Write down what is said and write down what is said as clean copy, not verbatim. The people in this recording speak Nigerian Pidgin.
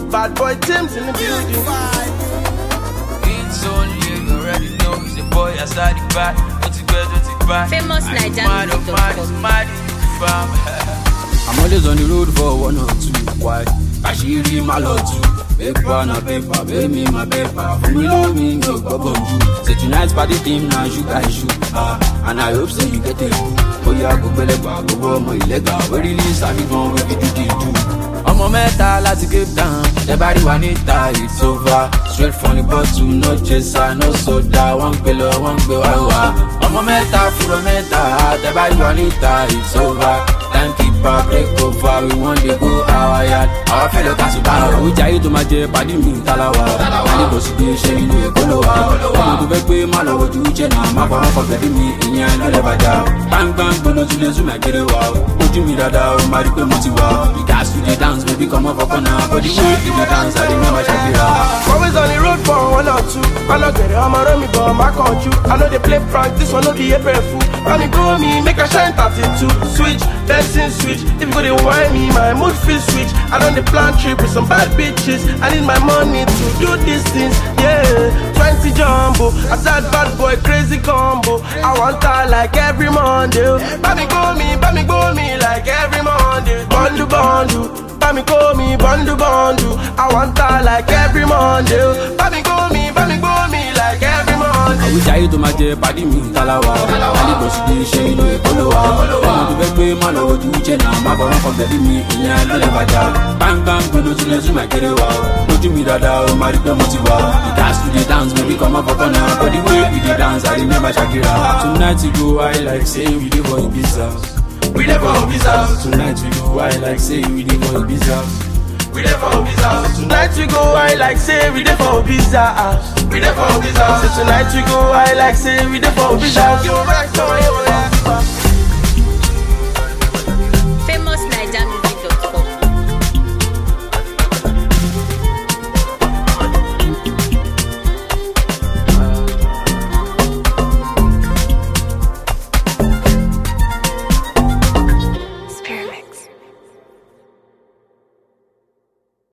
Bad boy Tim's in the building. It's only you already know. He's a boy outside the back. Don't you back? Famous Nigeria. I'm always on the road for 1 or 2. Why? Ashiri malotu. Paper na paper, pay me my paper. For me love me, no problem you. Say tonight's party team now, you guys shoot. And I hope so you get it. Oh yeah, go beleba, go go my illegal. We release and we gon' we do the do. I'm a metal as you get down. Everybody want it, it's over. Straight from the bottle, no chaser, no soda. One pillow, one bill, I'm a metal, full of metal. Everybody want it, it's over. Time keeper, break over. We want to go our yard. Our fellow Kasuba. We try to my jet, body me, Talawa. And it was the shame in the Koloa. I'm going to pay my love to Jenna. My father for letting me in your Nevada. Bang bang, go to the Zoom, I get it wow. Put me radar, Mariko Motiva. You guys to the dance, baby, come up for now. But the way you dance, I remember Shakira. Always on the road for 1 or 2. I know get it, I'm a me, but my country. I know they play prank, this one no be April fool. When you go me, make a shine 32. Switch, dancing switch. If you go to wine me, my mood feel switch. I don't the plan trip with some bad bitches. I need my money to do these things, yeah. 20 jumbo, I said bad boy, crazy combo. I want her like every Monday. Buy me go me like every Monday. Bondu bondu, buy me go me, bondu bondu. I want her like every Monday. Buy me go me like every Monday. I wish I to my jet, body me, Talawa. And it was the shame in the Koloa. I'm going to pay my love to Jenna. My father for letting me in your Nevada. Bang bang, go to the Zoom, I get it wow. Put me radar, Mariko Motiva. You dance to the dance, baby, come up for now. But the way we did dance, I remember Shakira. Tonight we go, I like say we live for Ibiza. We live for Ibiza. Tonight we go, I like say we live for Ibiza. We live for Ibiza. Tonight we go, I like say we live for Ibiza. We live for Ibiza. Tonight we go, I like say we live for Ibiza.